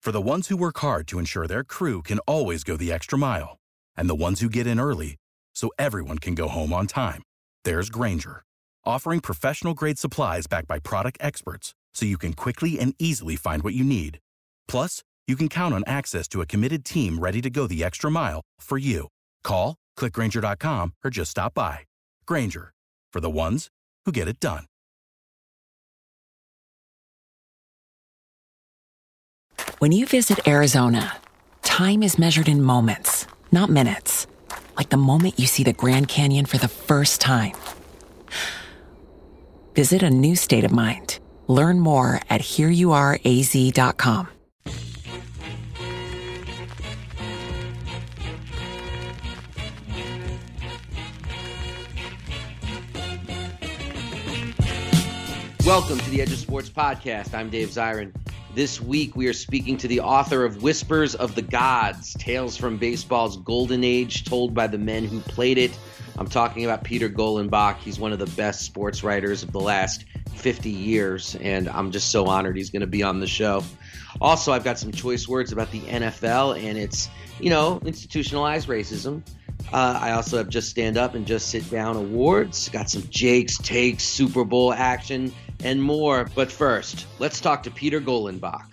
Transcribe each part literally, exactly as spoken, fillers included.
For the ones who work hard to ensure their crew can always go the extra mile, and the ones who get in early so everyone can go home on time, there's Grainger, offering professional-grade supplies backed by product experts so you can quickly and easily find what you need. Plus, you can count on access to a committed team ready to go the extra mile for you. Call, click Grainger dot com, or just stop by. Grainger, for the ones who get it done. When you visit Arizona, time is measured in moments, not minutes. Like the moment you see the Grand Canyon for the first time. Visit a new state of mind. Learn more at here you are a z dot com. Welcome to the Edge of Sports podcast. I'm Dave Zirin. This week we are speaking to the author of Whispers of the Gods, Tales from Baseball's Golden Age told by the men who played it. I'm talking about Peter Golenbach. He's one of the best sports writers of the last fifty years, and I'm just so honored he's going to be on the show. Also, I've got some choice words about the N F L and its, you know, institutionalized racism. Uh, I also have Just Stand Up and Just Sit Down awards. Got some Jake's Takes, Super Bowl action, and more. But first, let's talk to Peter Golenbach.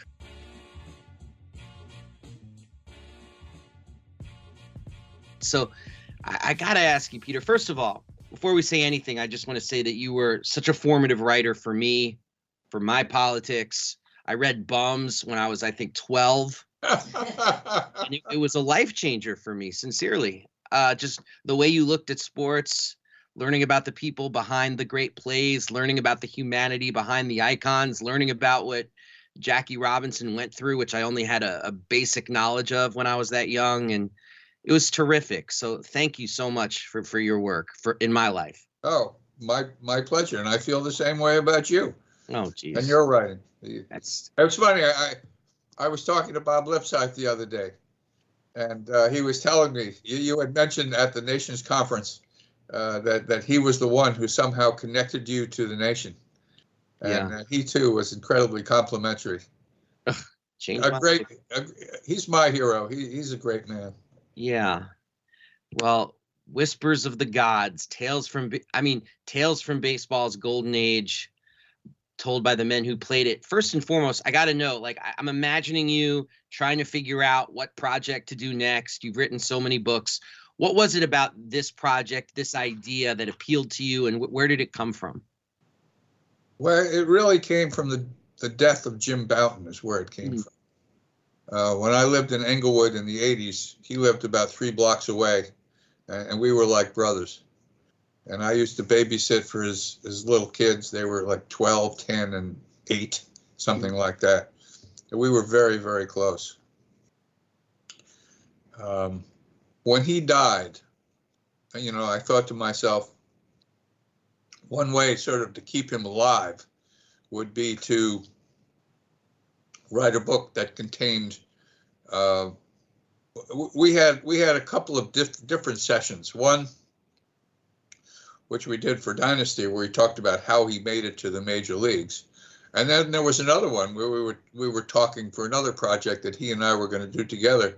So I, I got to ask you, Peter, first of all, before we say anything, I just want to say that you were such a formative writer for me, for my politics. I read Bums when I was, I think, twelve. And it, it was a life changer for me, sincerely. Uh, just the way you looked at sports, learning about the people behind the great plays, learning about the humanity behind the icons, learning about what Jackie Robinson went through, which I only had a, a basic knowledge of when I was that young. And it was terrific. So thank you so much for, for your work for in my life. Oh, my my pleasure. And I feel the same way about you. Oh, geez. And your writing. That's It was funny. I, I I was talking to Bob Lipsyte the other day, and uh, he was telling me, you, you had mentioned at the Nations Conference uh, that, that he was the one who somehow connected you to the nation. And Yeah. uh, he, too, was incredibly complimentary. changed A my great, life. a, he's my hero. He, he's a great man. Yeah. Well, Whispers of the Gods, Tales from, I mean, Tales from Baseball's Golden Age, told by the men who played it. First and foremost, I got to know, like, I, I'm imagining you trying to figure out what project to do next. You've written so many books. What was it about this project, this idea that appealed to you, and wh- where did it come from? Well, it really came from the, the death of Jim Bouton is where it came mm-hmm. from. Uh, when I lived in Englewood in the eighties, he lived about three blocks away, and, and we were like brothers. And I used to babysit for his, his little kids. They were like twelve, ten, and eight, something like that. And we were very, very close. Um, when he died, you know, I thought to myself, one way sort of to keep him alive would be to write a book that contained, uh, we had we had a couple of diff- different sessions. One, which we did for Dynasty, where he talked about how he made it to the major leagues. And then there was another one where we were we were talking for another project that he and I were going to do together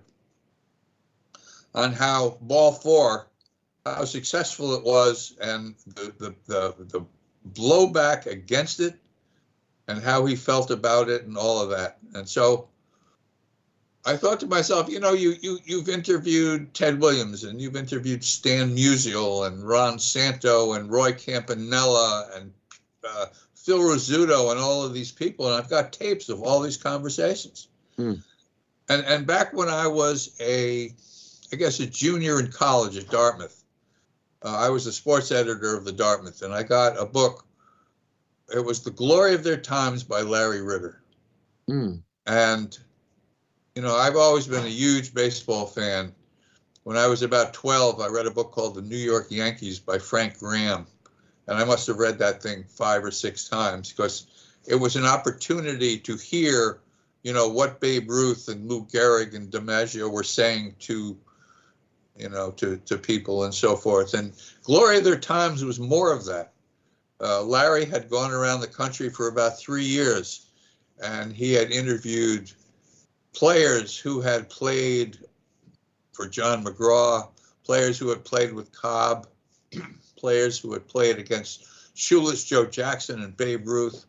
on how Ball Four, how successful it was, and the the the, the blowback against it, and how he felt about it, and all of that. And so I thought to myself, you know, you you you've interviewed Ted Williams, and you've interviewed Stan Musial, and Ron Santo, and Roy Campanella, and uh, Phil Rizzuto, and all of these people, and I've got tapes of all these conversations. Hmm. And and back when I was a, I guess a junior in college at Dartmouth, uh, I was the sports editor of the Dartmouth, and I got a book. It was The Glory of Their Times by Larry Ritter. Hmm. And you know, I've always been a huge baseball fan. When I was about twelve, I read a book called The New York Yankees by Frank Graham. And I must have read that thing five or six times because it was an opportunity to hear, you know, what Babe Ruth and Lou Gehrig and DiMaggio were saying to, you know, to, to people and so forth. And Glory of Their Times was more of that. Uh, Larry had gone around the country for about three years, and he had interviewed players who had played for John McGraw, players who had played with Cobb, players who had played against Shoeless Joe Jackson and Babe Ruth.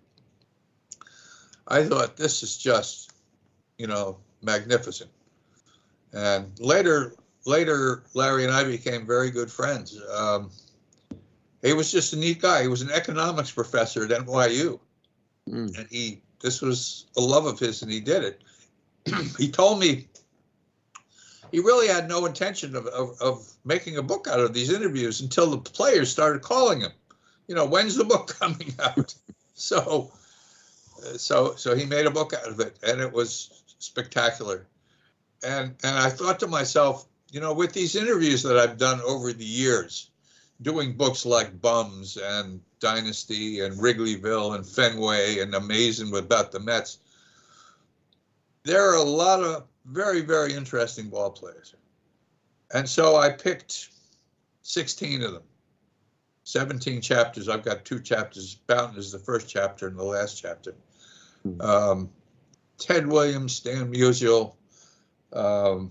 I thought, this is just, you know, magnificent. And later, later, Larry and I became very good friends. Um, he was just a neat guy. He was an economics professor at N Y U. Mm. And he, this was a love of his, and he did it. He told me he really had no intention of, of, of making a book out of these interviews until the players started calling him. You know, when's the book coming out? So, so, so he made a book out of it, and it was spectacular. And and I thought to myself, you know, with these interviews that I've done over the years, doing books like Bums and Dynasty and Wrigleyville and Fenway and Amazing about the Mets, there are a lot of very, very interesting ball players. And so I picked sixteen of them, seventeen chapters. I've got two chapters. Bouton is the first chapter and the last chapter. Um, Ted Williams, Stan Musial, um,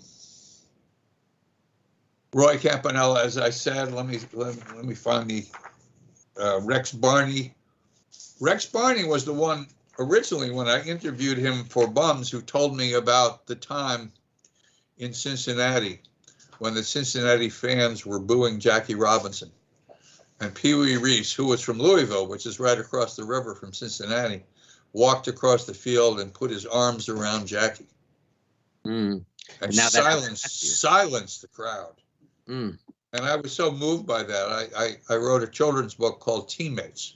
Roy Campanella, as I said. Let me let, let me find the uh, Rex Barney. Rex Barney was the one originally when I interviewed him for Bums who told me about the time in Cincinnati when the Cincinnati fans were booing Jackie Robinson. And Pee Wee Reese, who was from Louisville, which is right across the river from Cincinnati, walked across the field and put his arms around Jackie. Mm. And now silenced, silenced the crowd. Mm. And I was so moved by that. I, I, I wrote a children's book called Teammates,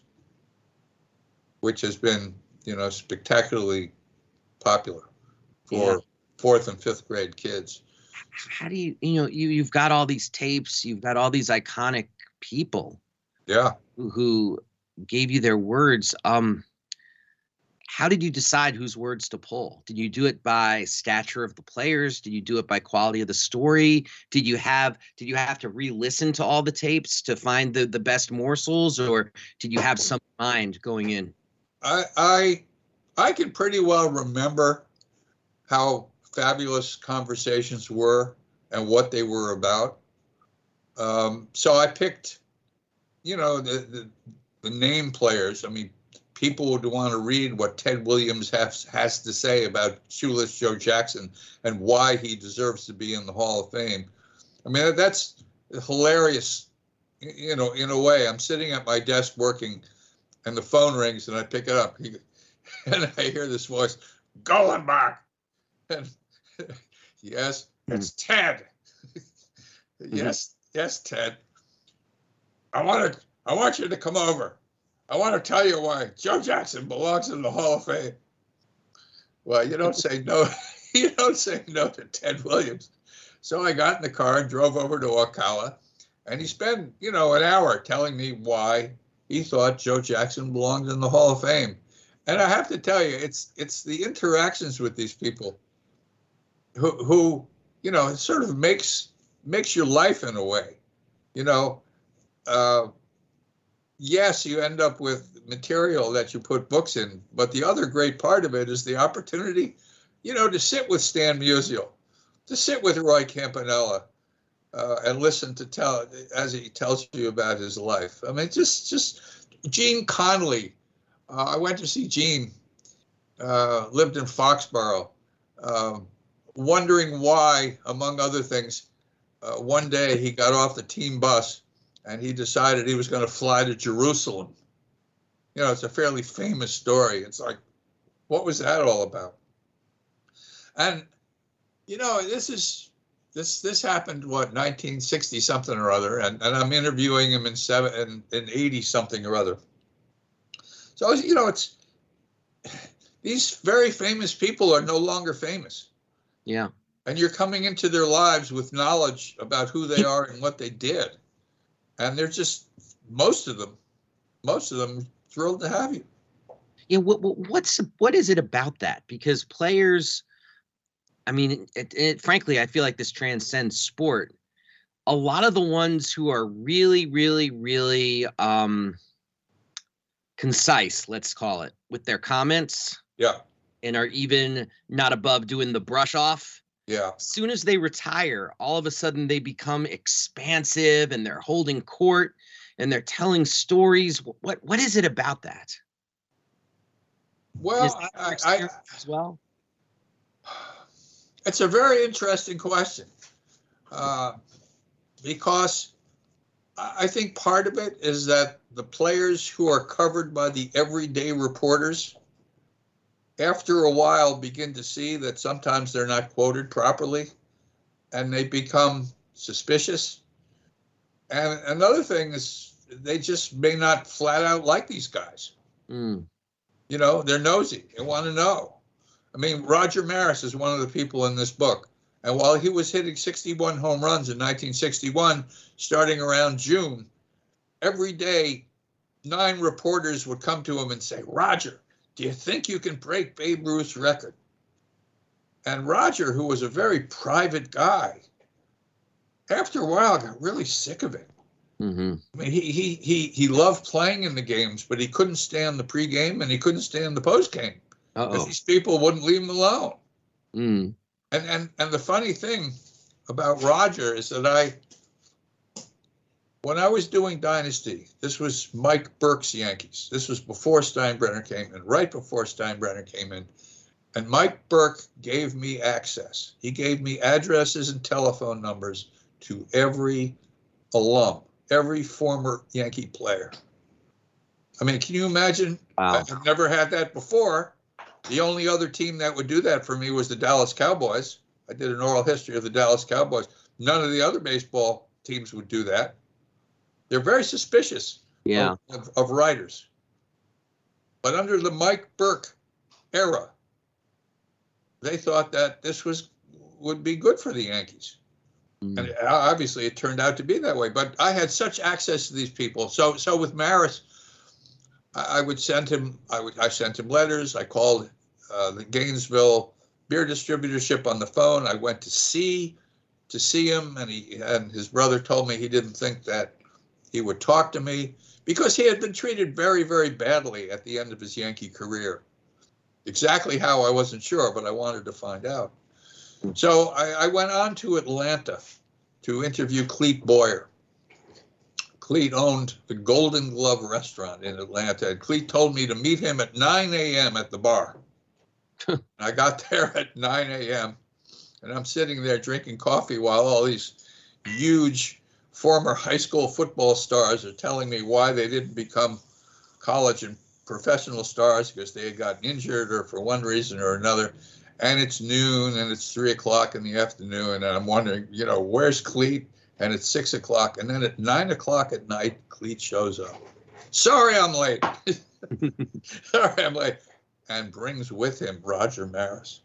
which has been, you know, spectacularly popular for yeah. fourth and fifth grade kids. How do you, you know, you, you've got all these tapes, you've got all these iconic people. Yeah. Who, who gave you their words. Um, how did you decide whose words to pull? Did you do it by stature of the players? Did you do it by quality of the story? Did you have, did you have to re-listen to all the tapes to find the, the best morsels, or did you have some mind going in? I, I, I can pretty well remember how fabulous conversations were and what they were about. Um, so I picked, you know, the, the, the name players. I mean, people would want to read what Ted Williams has, has to say about Shoeless Joe Jackson and why he deserves to be in the Hall of Fame. I mean, that's hilarious, you know, in a way. I'm sitting at my desk working, and the phone rings, and I pick it up, and I hear this voice, Gollenbach. And yes, it's Ted. Yes, yes, Ted. I want to. I want you to come over. I want to tell you why Joe Jackson belongs in the Hall of Fame. Well, you don't say no. You don't say no to Ted Williams. So I got in the car and drove over to Ocala, and he spent, you know, an hour telling me why he thought Joe Jackson belonged in the Hall of Fame. And I have to tell you, it's it's the interactions with these people who, who you know, it sort of makes makes your life in a way. You know, uh, yes, you end up with material that you put books in, but the other great part of it is the opportunity, you know, to sit with Stan Musial, to sit with Roy Campanella, uh, and listen to tell as he tells you about his life. I mean, just just Gene Conley. Uh, I went to see Gene, uh, lived in Foxborough, uh, wondering why, among other things, uh, one day he got off the team bus and he decided he was going to fly to Jerusalem. You know, it's a fairly famous story. It's like, what was that all about? And, you know, this is, this this happened, what, nineteen sixty something or other, and, and I'm interviewing him in seven in, in eighty something or other. So, you know, it's, these very famous people are no longer famous. Yeah. And you're coming into their lives with knowledge about who they are and what they did. And they're just, most of them, most of them thrilled to have you. Yeah. What, what's, what is it about that? Because players, I mean, it, it, frankly, I feel like this transcends sport. A lot of the ones who are really, really, really, um, concise, let's call it, with their comments. Yeah. and are even not above doing the brush off. Yeah. As soon as they retire, all of a sudden they become expansive and they're holding court and they're telling stories. What what is it about that? Well, that I, I, as well. It's a very interesting question, uh, because I think part of it is that the players who are covered by the everyday reporters, after a while, begin to see that sometimes they're not quoted properly, and they become suspicious. And another thing is they just may not flat out like these guys. Mm. You know, they're nosy. They want to know. I mean, Roger Maris is one of the people in this book. And while he was hitting sixty-one home runs in nineteen sixty-one, starting around June, every day, nine reporters would come to him and say, Roger, do you think you can break Babe Ruth's record? And Roger, who was a very private guy, after a while got really sick of it. Mm-hmm. I mean, he, he, he, he loved playing in the games, but he couldn't stand the pregame and he couldn't stand the postgame. Because these people wouldn't leave him alone. Mm. And, and and the funny thing about Roger is that I, when I was doing Dynasty, this was Mike Burke's Yankees. This was before Steinbrenner came in, right before Steinbrenner came in. And Mike Burke gave me access. He gave me addresses and telephone numbers to every alum, every former Yankee player. I mean, can you imagine? Wow. I've never had that before. The only other team that would do that for me was the Dallas Cowboys. I did an oral history of the Dallas Cowboys. None of the other baseball teams would do that. They're very suspicious yeah. of, of, of writers. But under the Mike Burke era, they thought that this was would be good for the Yankees. Mm. And obviously it turned out to be that way. But I had such access to these people. So so with Maris, I, I would send him, I would I sent him letters. I called uh, the Gainesville beer distributorship on the phone. I went to see to see him, and he and his brother told me he didn't think that he would talk to me because he had been treated very, very badly at the end of his Yankee career. Exactly how, I wasn't sure, but I wanted to find out. So I, I went on to Atlanta to interview Clete Boyer. Clete owned the Golden Glove restaurant in Atlanta, and Clete told me to meet him at nine a.m. at the bar. I got there at nine a.m., and I'm sitting there drinking coffee while all these huge former high school football stars are telling me why they didn't become college and professional stars because they had gotten injured or for one reason or another. And it's noon and it's three o'clock in the afternoon. And I'm wondering, you know, where's Clete? And it's six o'clock. And then at nine o'clock at night, Clete shows up. Sorry, I'm late. Sorry, I'm late. And brings with him Roger Maris.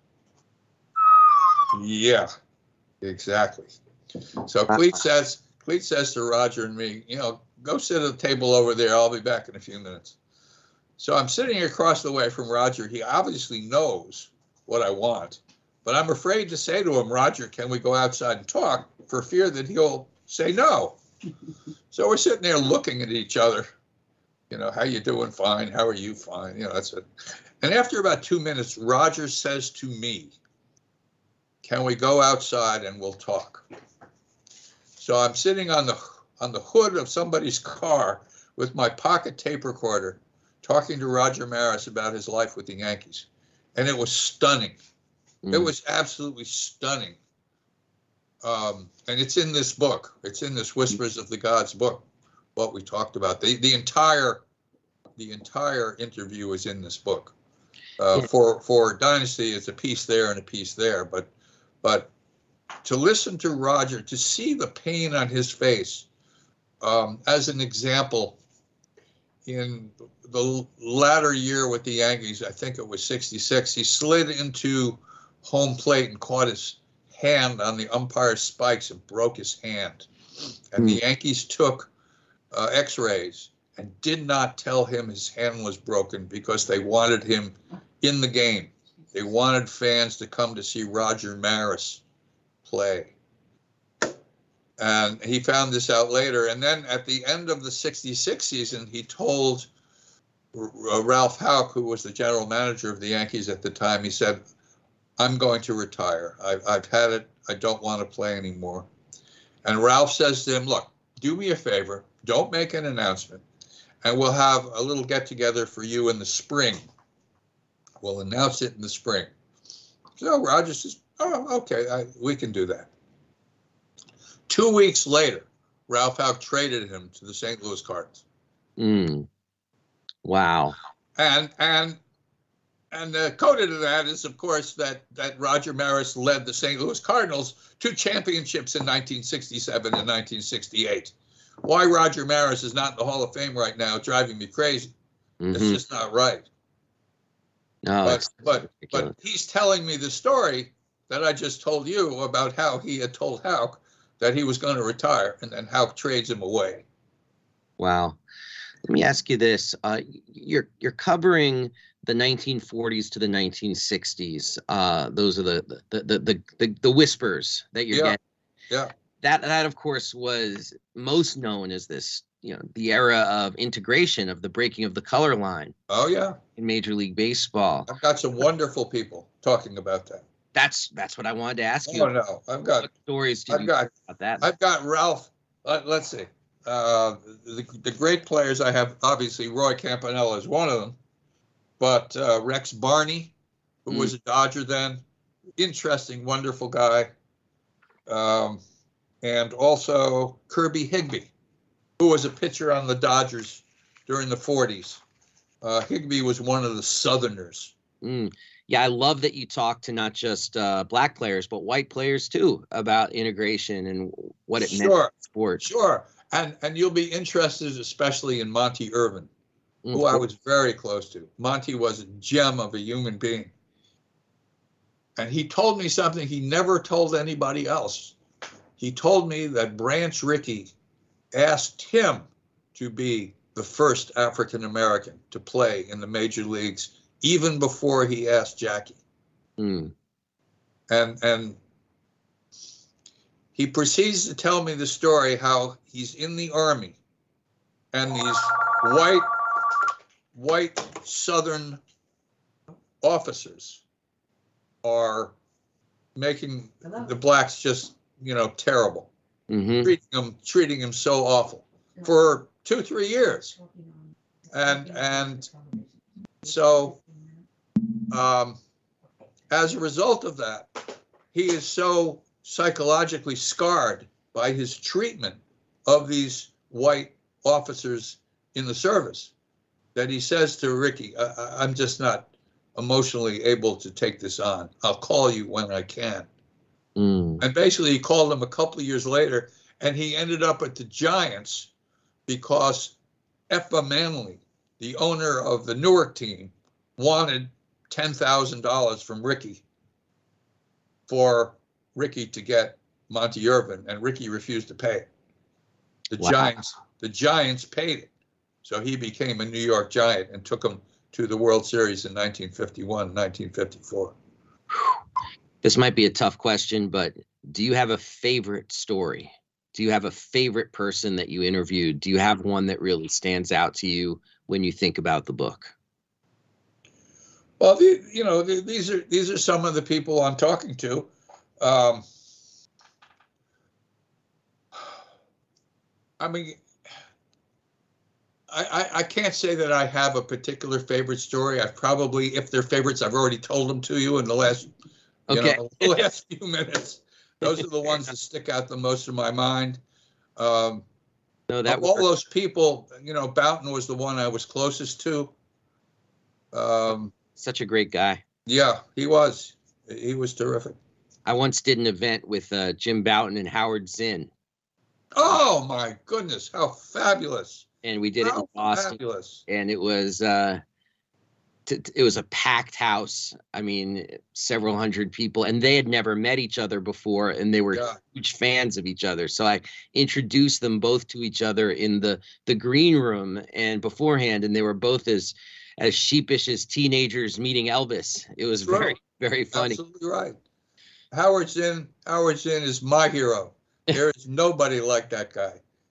Yeah, exactly. So Clete says, Clete says to Roger and me, you know, go sit at the table over there. I'll be back in a few minutes. So I'm sitting across the way from Roger. He obviously knows what I want, but I'm afraid to say to him, Roger, can we go outside and talk, for fear that he'll say no. So we're sitting there looking at each other. You know, how you doing? Fine. How are you? Fine. You know, that's it. And after about two minutes, Roger says to me, can we go outside and we'll talk? So I'm sitting on the on the hood of somebody's car with my pocket tape recorder, talking to Roger Maris about his life with the Yankees. And it was stunning. Mm. It was absolutely stunning. Um, and it's in this book. It's in this Whispers of the Gods book, what we talked about. The the entire the entire interview is in this book. Uh, yeah. For for Dynasty, it's a piece there and a piece there. But but to listen to Roger, to see the pain on his face, um, as an example, in the latter year with the Yankees, I think it was sixty-six, he slid into home plate and caught his hand on the umpire's spikes and broke his hand. And mm. the Yankees took uh, x-rays and did not tell him his hand was broken because they wanted him in the game. They wanted fans to come to see Roger Maris play. And he found this out later. And then at the end of the sixty-six season, he told R- Ralph Houck, who was the general manager of the Yankees at the time, he said, I'm going to retire. I've, I've had it. I don't want to play anymore. And Ralph says to him, look, do me a favor. Don't make an announcement. And we'll have a little get together for you in the spring. We'll announce it in the spring. So Roger says, oh, okay, I, we can do that. Two weeks later, Ralph Houck traded him to the Saint Louis Cardinals. Mm. Wow. And and and the coda to that is, of course, that that Roger Maris led the Saint Louis Cardinals to championships in nineteen sixty-seven and nineteen sixty-eight. Why Roger Maris is not in the Hall of Fame right now, driving me crazy. Mm-hmm. It's just not right. No, but but but he's telling me the story that I just told you about how he had told Houck that he was going to retire, and then Houck trades him away. Wow. Let me ask you this: uh, you're you're covering the nineteen forties to the nineteen sixties. Uh, those are the the the the, the, the whispers that you're yeah. getting. Yeah. That that of course was most known as this, you know, the era of integration, of the breaking of the color line. Oh yeah. In Major League Baseball. I've got some wonderful people talking about that. That's that's what I wanted to ask you. Oh no, I've got what stories do I've you got about that? I've got Ralph. Uh, let's see. Uh, the, the great players I have, obviously Roy Campanella is one of them, but uh, Rex Barney, who mm. was a Dodger then, interesting, wonderful guy, um, and also Kirby Higbee, who was a pitcher on the Dodgers during the forties. Uh, Higbee was one of the Southerners. Mm. Yeah, I love that you talk to not just uh, black players, but white players too, about integration and what it sure. meant in sports. Sure. And and you'll be interested, especially in Monty Irvin, mm-hmm. who I was very close to. Monty was a gem of a human being. And he told me something he never told anybody else. He told me that Branch Rickey asked him to be the first African American to play in the major leagues, even before he asked Jackie. Mm. And and he proceeds to tell me the story how he's in the Army and these white, white Southern officers are making Hello. the blacks just, you know, terrible, mm-hmm. treating them, treating them so awful for two, three years. And, and so um, as a result of that, he is so psychologically scarred by his treatment of these white officers in the service that he says to Rickey, I, I'm just not emotionally able to take this on. I'll call you when I can. Mm. And basically he called him a couple of years later, and he ended up at the Giants because Effa Manley, the owner of the Newark team, wanted ten thousand dollars from Rickey for Rickey to get Monty Irvin, and Rickey refused to pay it. The wow. Giants, the Giants paid it. So he became a New York Giant and took them to the World Series in nineteen fifty-one, nineteen fifty-four. This might be a tough question, but do you have a favorite story? Do you have a favorite person that you interviewed? Do you have one that really stands out to you when you think about the book? Well, the, you know, the, these are these are some of the people I'm talking to. Um, I mean, I, I, I can't say that I have a particular favorite story. I've probably, if they're favorites, I've already told them to you in the last, you okay. know, the last few minutes. Those are the ones that stick out the most in my mind. Um, no, that all those people, you know, Boughton was the one I was closest to. Um, Such a great guy. Yeah, he was. He was terrific. I once did an event with uh, Jim Boughton and Howard Zinn. Oh my goodness, how fabulous! And we did how it in Boston. Fabulous. And it was uh, t- t- it was a packed house. I mean, several hundred people, and they had never met each other before, and they were yeah. huge fans of each other. So I introduced them both to each other in the the green room and beforehand, and they were both as as sheepish as teenagers meeting Elvis. It was That's very right. very funny. Absolutely right. Howard Zinn, Howard Zinn is my hero. There is nobody like that guy.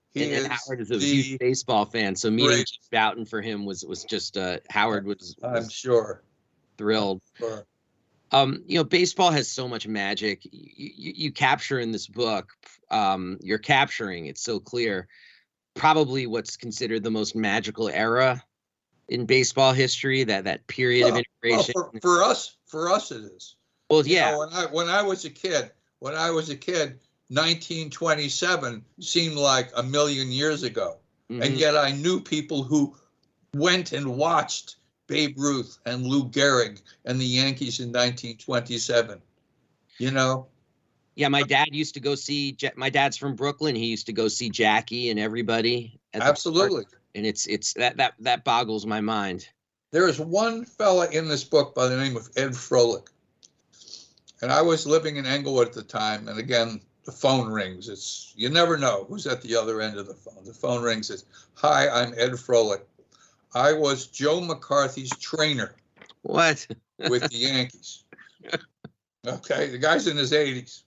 He and, is and Howard is a the huge baseball fan, so meeting great- Jeff Bouton for him was was just uh, Howard was, I'm was sure. thrilled. Sure. Um, you know, baseball has so much magic. You, you, you capture in this book. Um, you're capturing. It's so clear. Probably what's considered the most magical era in baseball history. That that period Well, of integration. Well, for, for us, for us, it is. Well, You yeah. know, when I when I was a kid, when I was a kid, nineteen twenty-seven seemed like a million years ago, Mhm. and yet I knew people who went and watched Babe Ruth and Lou Gehrig and the Yankees in nineteen twenty-seven. You know. Yeah, my dad used to go see. Ja- My dad's from Brooklyn. He used to go see Jackie and everybody. At the Absolutely. park, and it's it's that that that boggles my mind. There is one fella in this book by the name of Ed Froelich. And I was living in Englewood at the time. And again, the phone rings. It's, you never know who's at the other end of the phone. The phone rings. It's, hi, I'm Ed Froelich. I was Joe McCarthy's trainer What? with the Yankees. Okay, the guy's in his eighties.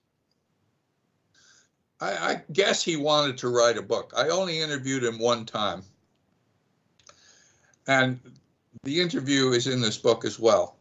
I, I guess he wanted to write a book. I only interviewed him one time. And the interview is in this book as well.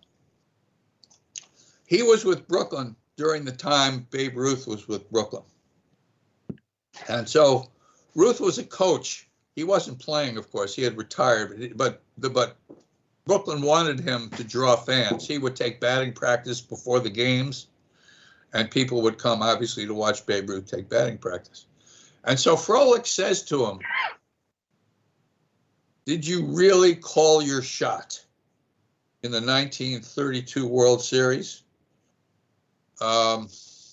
He was with Brooklyn during the time Babe Ruth was with Brooklyn. And so Ruth was a coach. He wasn't playing, of course. He had retired, but the but Brooklyn wanted him to draw fans. He would take batting practice before the games, and people would come, obviously, to watch Babe Ruth take batting practice. And so Froelich says to him, did you really call your shot in the nineteen thirty-two World Series? Um,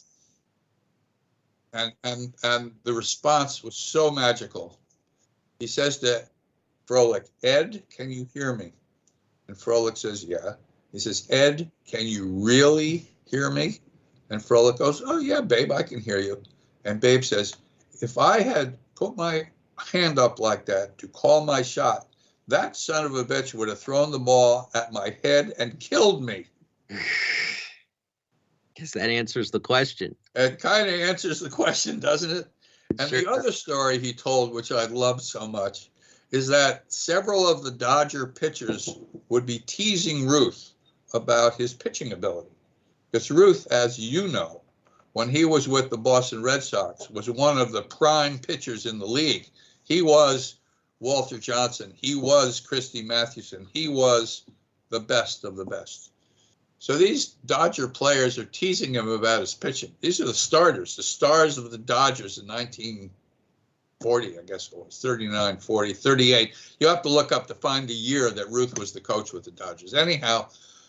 and and and the response was so magical. He says to Froelich, Ed, can you hear me? And Froelich says, yeah. He says, Ed, can you really hear me? And Froelich goes, oh, yeah, Babe, I can hear you. And Babe says, if I had put my hand up like that to call my shot, that son of a bitch would have thrown the ball at my head and killed me. Guess that answers the question. It kind of answers the question, doesn't it? And Sure. the other story he told, which I loved so much, is that several of the Dodger pitchers would be teasing Ruth about his pitching ability. Because Ruth, as you know, when he was with the Boston Red Sox, was one of the prime pitchers in the league. He was Walter Johnson. He was Christy Mathewson. He was the best of the best. So these Dodger players are teasing him about his pitching. These are the starters, the stars of the Dodgers in nineteen forty, I guess it was, thirty-nine, forty, thirty-eight. You have to look up to find the year that Ruth was the coach with the Dodgers. Anyhow,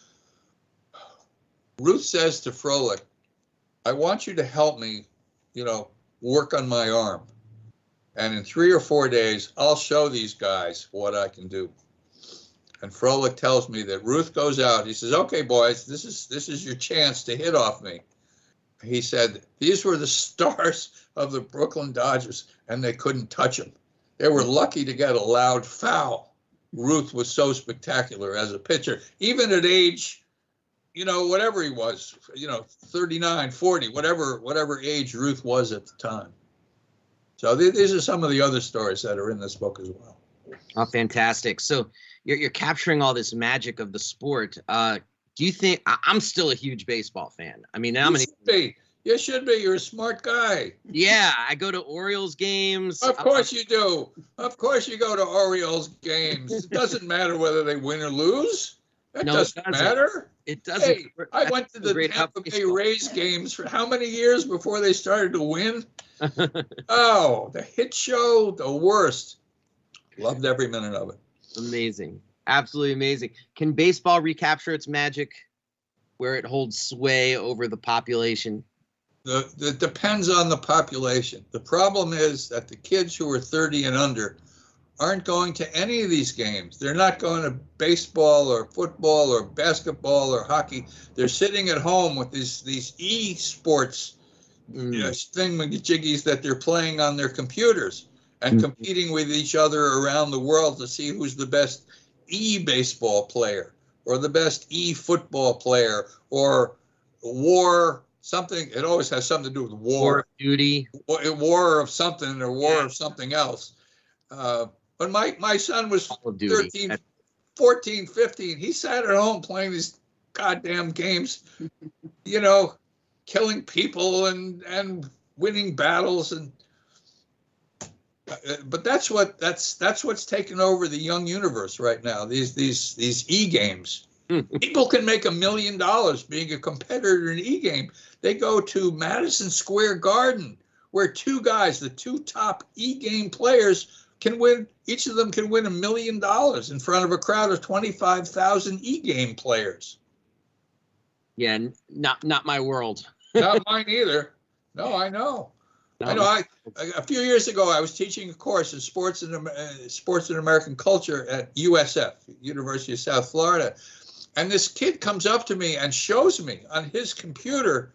Ruth says to Froelich, I want you to help me, you know, work on my arm. And in three or four days, I'll show these guys what I can do. And Froelich tells me that Ruth goes out. He says, okay, boys, this is this is your chance to hit off me. He said, these were the stars of the Brooklyn Dodgers, and they couldn't touch him. They were lucky to get a loud foul. Ruth was so spectacular as a pitcher, even at age, you know, whatever he was, you know, thirty-nine, forty, whatever, whatever age Ruth was at the time. So th- these are some of the other stories that are in this book as well. Oh, fantastic. So you're, you're capturing all this magic of the sport. Uh, do you think I, I'm still a huge baseball fan? I mean, how You many? should be. You should be. You're a smart guy. Yeah, I go to Orioles games. Of course you do. Of course you go to Orioles games. It doesn't matter whether they win or lose. That No, it doesn't, doesn't. matter. It doesn't. Hey, I That's went to the the great Tampa of Bay baseball. Rays games for how many years before they started to win? Oh, the hit show, the worst. Loved every minute of it. Amazing. Absolutely amazing. Can baseball recapture its magic where it holds sway over the population? The, the, it depends on the population. The problem is that the kids who are thirty and under aren't going to any of these games. They're not going to baseball or football or basketball or hockey. They're sitting at home with these these e-sports Mm. you know, thingamajiggies that they're playing on their computers and Mm. competing with each other around the world to see who's the best e-baseball player or the best e-football player or war something. It always has something to do with war, War of Duty, war, war of something, or war Yeah. of something else. Uh, but my my son was Call of Duty. thirteen, fourteen, fifteen. He sat at home playing these goddamn games, you know, killing people and and winning battles and. But that's what that's that's what's taken over the young universe right now. These these these e-games. People can make a million dollars being a competitor in an e-game. They go to Madison Square Garden, where two guys, the two top e-game players, can win. Each of them can win a million dollars in front of a crowd of twenty-five thousand e-game players. Yeah, n- not not my world. Not mine either. No, I know. I know. I a few years ago I was teaching a course in sports and uh, sports and American culture at U S F, University of South Florida, and this kid comes up to me and shows me on his computer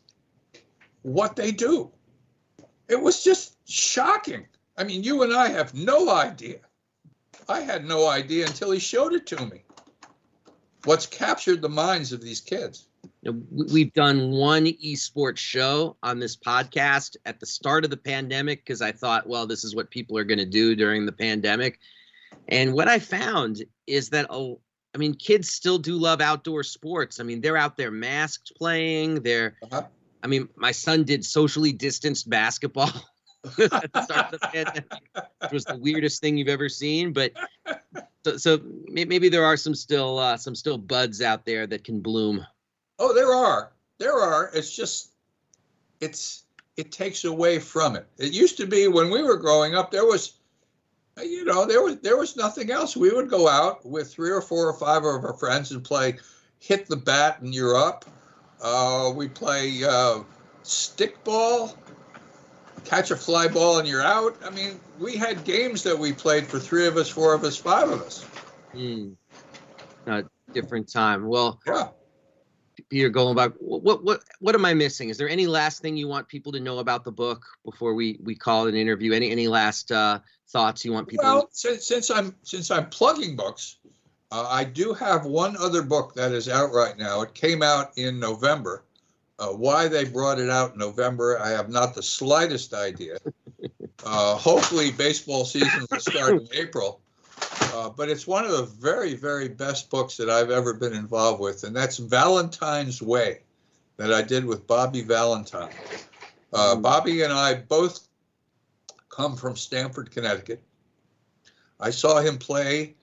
what they do. It was just shocking. I mean, you and I have no idea. I had no idea until he showed it to me. What's captured the minds of these kids. You know, we- we've done one esports show on this podcast at the start of the pandemic because I thought, well, this is what people are going to do during the pandemic. And what I found is that, oh, I mean, kids still do love outdoor sports. I mean, they're out there masked playing. They're, Uh-huh. I mean, my son did socially distanced basketball at the start of the pandemic, which was the weirdest thing you've ever seen. But so, so may- maybe there are some still uh, some still buds out there that can bloom. Oh, there are. There are. It's just, it's, it takes away from it. It used to be when we were growing up, there was, you know, there was, there was nothing else. We would go out with three or four or five of our friends and play hit the bat and you're up. Uh, we play uh, stickball, catch a fly ball and you're out. I mean, we had games that we played for three of us, four of us, five of us. Mm. A different time. Well, Yeah. Peter Golenbach, what what what am I missing? Is there any last thing you want people to know about the book before we we call it an interview? Any any last uh, thoughts you want people? Well, to... since since I'm since I'm plugging books, uh, I do have one other book that is out right now. It came out in November. Uh, why they brought it out in November, I have not the slightest idea. Uh, hopefully, baseball season will start in April. Uh, but it's one of the very, very best books that I've ever been involved with, and that's Valentine's Way, that I did with Bobby Valentine. Uh, Bobby and I both come from Stamford, Connecticut. I saw him play.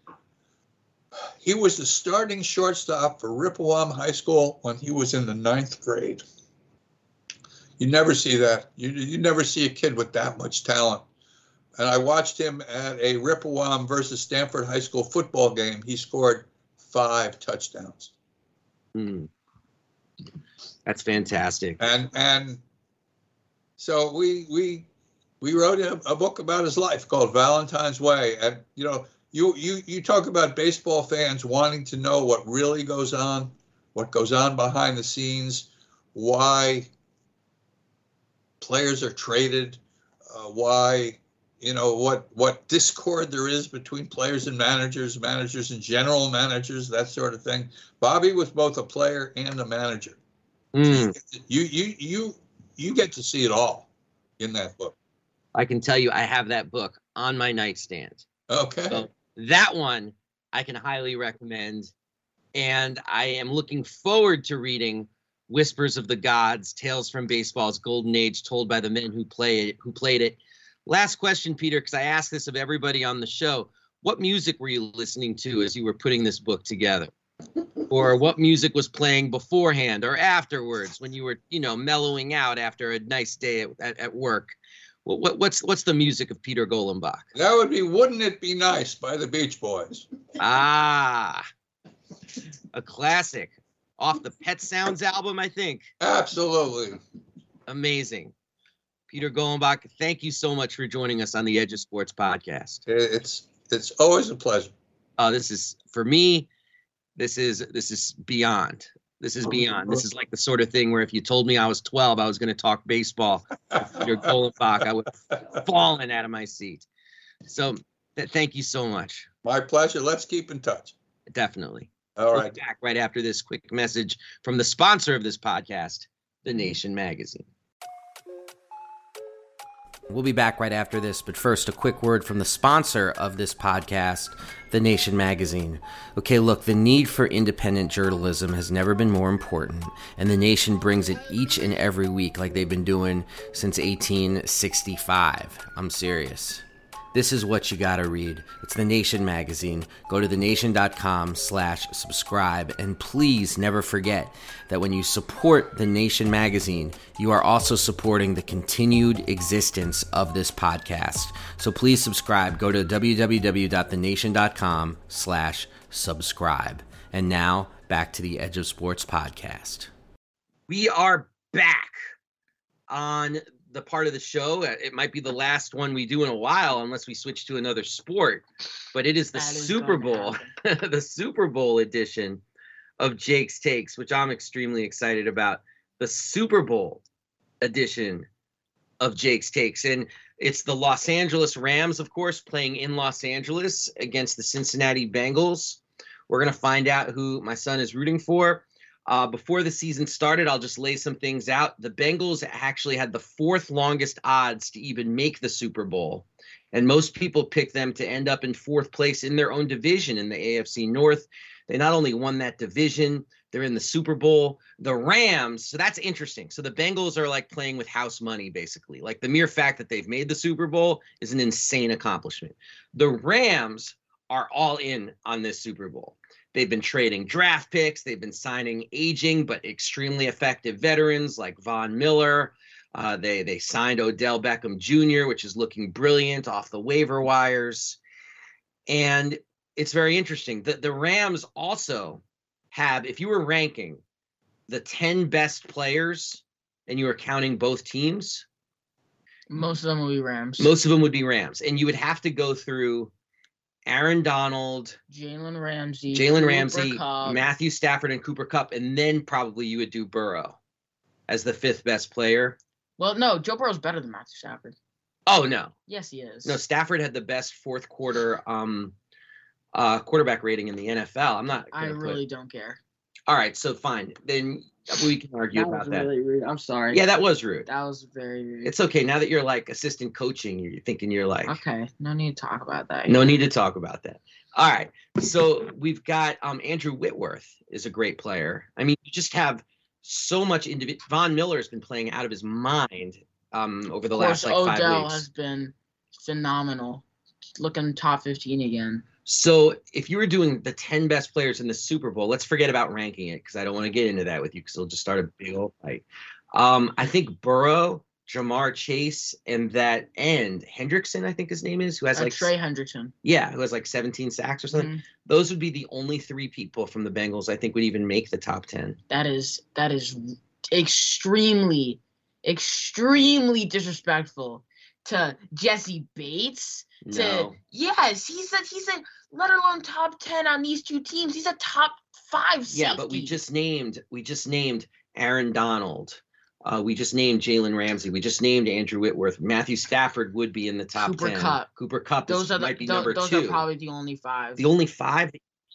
He was the starting shortstop for Rippewam High School when he was in the ninth grade. You never see that. You, you never see a kid with that much talent. And I watched him at a Rippewam versus Stamford High School football game. He scored five touchdowns. Mm. That's fantastic. And and so we we we wrote a, a book about his life called Valentine's Way. And you know, you you you talk about baseball fans wanting to know what really goes on, what goes on behind the scenes, why players are traded, uh, why. You know, what, what discord there is between players and managers, managers and general managers, that sort of thing. Bobby was both a player and a manager. Mm. You, you, you, you get to see it all in that book. I can tell you I have that book on my nightstand. Okay. So that one I can highly recommend. And I am looking forward to reading Whispers of the Gods, Tales from Baseball's Golden Age, told by the men who play it, who played it. Last question, Peter, because I asked this of everybody on the show. What music were you listening to as you were putting this book together? Or what music was playing beforehand or afterwards when you were, you know, mellowing out after a nice day at, at, at work? What, what, what's what's the music of Peter Golenbach? That would be Wouldn't It Be Nice by the Beach Boys. Ah, a classic off the Pet Sounds album, I think. Absolutely. Amazing. Peter Golenbach, thank you so much for joining us on the Edge of Sports podcast. It's it's always a pleasure. Uh, this is, for me, this is this is beyond. This is beyond. This is like the sort of thing where if you told me I was twelve, I was going to talk baseball with Peter Golenbach, I would have fallen out of my seat. So th- thank you so much. My pleasure. Let's keep in touch. Definitely. All We'll right. be back right after this quick message from the sponsor of this podcast, The Nation magazine. We'll be back right after this, but first, a quick word from the sponsor of this podcast, The Nation magazine. Okay, look, the need for independent journalism has never been more important, and The Nation brings it each and every week like they've been doing since eighteen sixty-five. I'm serious. This is what you gotta read. It's The Nation magazine. Go to thenation.com slash subscribe. And please never forget that when you support The Nation magazine, you are also supporting the continued existence of this podcast. So please subscribe. Go to www.thenation.com slash subscribe. And now back to the Edge of Sports podcast. We are back on the part of the show. It might be the last one we do in a while unless we switch to another sport, but it is the That is Super going to Bowl, the Super Bowl edition of Jake's Takes, which I'm extremely excited about. The Super Bowl edition of Jake's Takes. And it's the Los Angeles Rams, of course, playing in Los Angeles against the Cincinnati Bengals. We're going to find out who my son is rooting for. Uh, before the season started, I'll just lay some things out. The Bengals actually had the fourth longest odds to even make the Super Bowl. And most people pick them to end up in fourth place in their own division in the A F C North. They not only won that division, they're in the Super Bowl. The Rams, so that's interesting. So the Bengals are like playing with house money, basically. Like the mere fact that they've made the Super Bowl is an insane accomplishment. The Rams are all in on this Super Bowl. They've been trading draft picks. They've been signing aging but extremely effective veterans like Von Miller. Uh, they they signed Odell Beckham Junior, which is looking brilliant off the waiver wires. And it's very interesting. The, the Rams also have, if you were ranking the ten best players and you were counting both teams, most of them will be Rams. Most of them would be Rams. And you would have to go through Aaron Donald, Jalen Ramsey, Jalen Cooper Ramsey, Kupp. Matthew Stafford, and Cooper Kupp, and then probably you would do Burrow as the fifth best player. Well, no, Joe Burrow's better than Matthew Stafford. Oh, no. Yes, he is. No, Stafford had the best fourth quarter um, uh, quarterback rating in the N F L. I'm not. I gonna really put... don't care. All right, so fine. Then we can argue that about was that. really rude. I'm sorry. Yeah, that was rude. That was very rude. It's okay. Now that you're like assistant coaching, you're thinking you're like. Okay, no need to talk about that. No need to talk about that. All right. So we've got um, Andrew Whitworth is a great player. I mean, you just have so much individual. Von Miller has been playing out of his mind um, over the Of course, last like five Odell weeks. has been phenomenal. Looking top fifteen again. So if you were doing the ten best players in the Super Bowl, let's forget about ranking it because I don't want to get into that with you because it'll just start a big old fight. Um, I think Burrow, Jamar Chase, and that end, Hendrickson, I think his name is, who has Uh, like Trey Hendrickson. Yeah, who has like seventeen sacks or something. Mhm. Those would be the only three people from the Bengals I think would even make the top ten. That is that is extremely, extremely disrespectful to Jesse Bates. To No. yes, he's a he's a let alone top ten on these two teams. He's a top five safety. Yeah, but we just named we just named Aaron Donald. Uh, we just named Jalen Ramsey. We just named Andrew Whitworth. Matthew Stafford would be in the top Cooper ten. Kupp. Cooper Kupp is, those are the, might be tho- number those two. are probably the only five. The only five.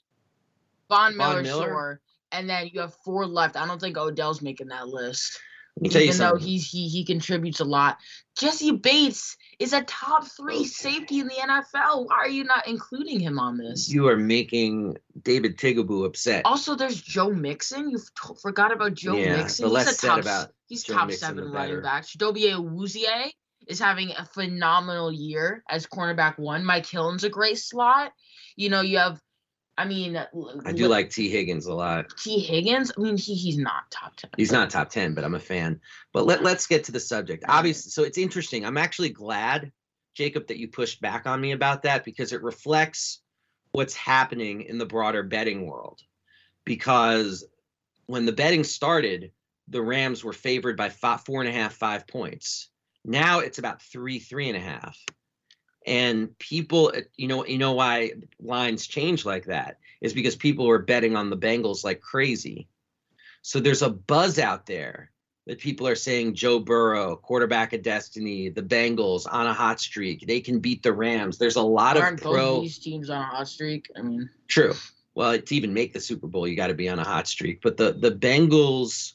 Von Von Miller, Miller? sure. And then you have four left. I don't think Odell's making that list. Let me tell you Even though something. he's he he contributes a lot. Jesse Bates is a top three safety in the N F L. Why are you not including him on this? You are making David Tigaboo upset. Also, there's Joe Mixon. You t- forgot about Joe Yeah, Mixon. the less he's a said top, about he's Joe top Mixon, seven the running better. back. Chidobe Awuzie is having a phenomenal year as cornerback one. Mike Hilton's a great slot. You know, you have, I mean, I do like T. Higgins a lot. T. Higgins. I mean, he he's not top ten. He's not top ten, but I'm a fan. But let, let's get to the subject. Obviously, so it's interesting. I'm actually glad, Jacob, that you pushed back on me about that because it reflects what's happening in the broader betting world. Because when the betting started, the Rams were favored by five, four and a half, five points. Now it's about three, three and a half. And people, you know, you know why lines change like that is because people are betting on the Bengals like crazy. So there's a buzz out there that people are saying Joe Burrow, quarterback of destiny, the Bengals on a hot streak. They can beat the Rams. There's a lot Aren't of both pro. these teams on a hot streak? I mean, True. Well, to even make the Super Bowl, you got to be on a hot streak. But the the Bengals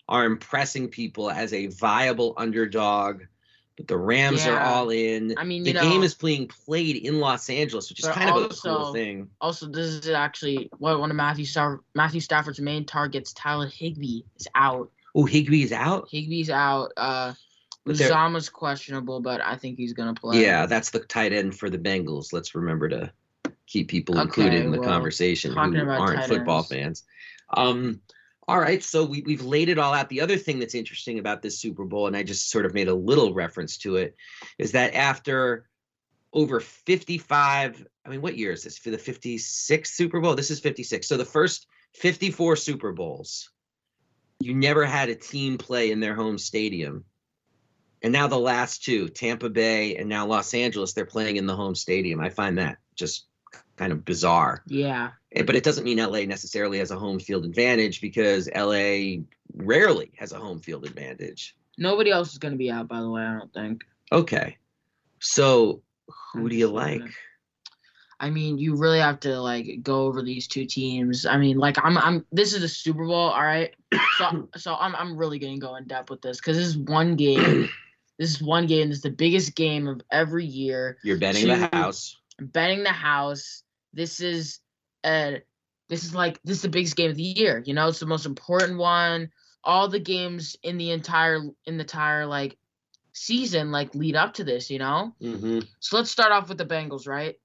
are impressing people as a viable underdog. But the Rams Yeah. are all in. I mean, the you know, game is being played in Los Angeles, which is but kind of a also- cool thing. Also, this is actually what one of Matthew Staff- Matthew Stafford's main targets, Tyler Higbee, is out. Oh, Higbee is out? Higbee's out. Uh, But they're- Uzama's questionable, but I think he's gonna play. Yeah, that's the tight end for the Bengals. Let's remember to keep people Okay, included in the well, conversation talking who about aren't tight football ends. fans. Um, all right, so we, we've laid it all out. The other thing that's interesting about this Super Bowl, and I just sort of made a little reference to it, is that after over fifty-five, I mean, what year is this? For the fifty-sixth Super Bowl? This is fifty-six. So the first fifty-four Super Bowls, you never had a team play in their home stadium. And now the last two, Tampa Bay and now Los Angeles, they're playing in the home stadium. I find that just kind of bizarre. Yeah. Eh, But it doesn't mean L A necessarily has a home field advantage because L A rarely has a home field advantage. Nobody else is gonna be out, by the way. I don't think. Okay. So who I'm do you just like? looking I mean, you really have to like go over these two teams. I mean, like I'm, I'm. This is a Super Bowl, all right. So, so I'm, I'm really gonna go in depth with this because this is one game. This is one game. This is the biggest game of every year. You're betting the Two- house. Betting the house. This is, uh, this is like this is the biggest game of the year. You know, it's the most important one. All the games in the entire in the entire like season like lead up to this. You know. Mm-hmm. So let's start off with the Bengals, right?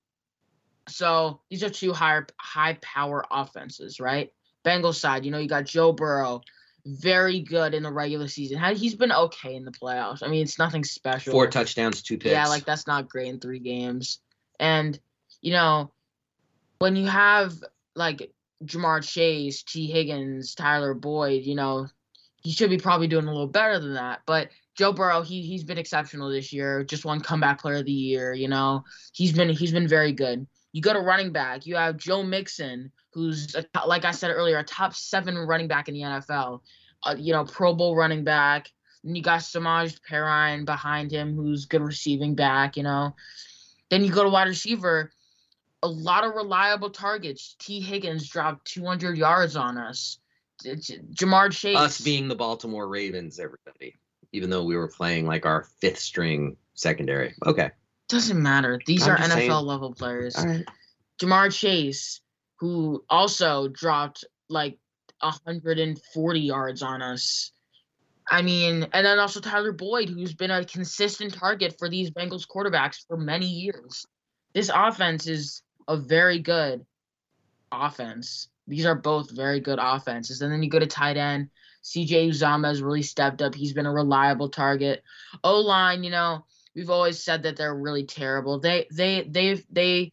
So these are two higher high power offenses, right? Bengals side, you know, you got Joe Burrow, very good in the regular season. Ha- He's been okay in the playoffs. I mean, it's nothing special. Four touchdowns, two picks. Yeah, like that's not great in three games. And you know, when you have like Jamar Chase, T. Higgins, Tyler Boyd, you know, he should be probably doing a little better than that. But Joe Burrow, he he's been exceptional this year. Just won comeback player of the year. You know, he's been he's been very good. You go to running back. You have Joe Mixon, who's a, to- like I said earlier, a top seven running back in the N F L. Uh, you know, Pro Bowl running back. And you got Samaj Perine behind him, who's good receiving back. You know, then you go to wide receiver. A lot of reliable targets. T. Higgins dropped two hundred yards on us. It's, Jamar Chase. Us being the Baltimore Ravens, everybody. Even though we were playing like our fifth string secondary. Okay. Doesn't matter. These I'm are just N F L saying. level players. All right. Jamar Chase, who also dropped like one hundred forty yards on us. I mean, and then also Tyler Boyd, who's been a consistent target for these Bengals quarterbacks for many years. This offense is a very good offense. These are both very good offenses. And then you go to tight end. C J Uzama has really stepped up. He's been a reliable target. O-line, you know, we've always said that they're really terrible. They they they they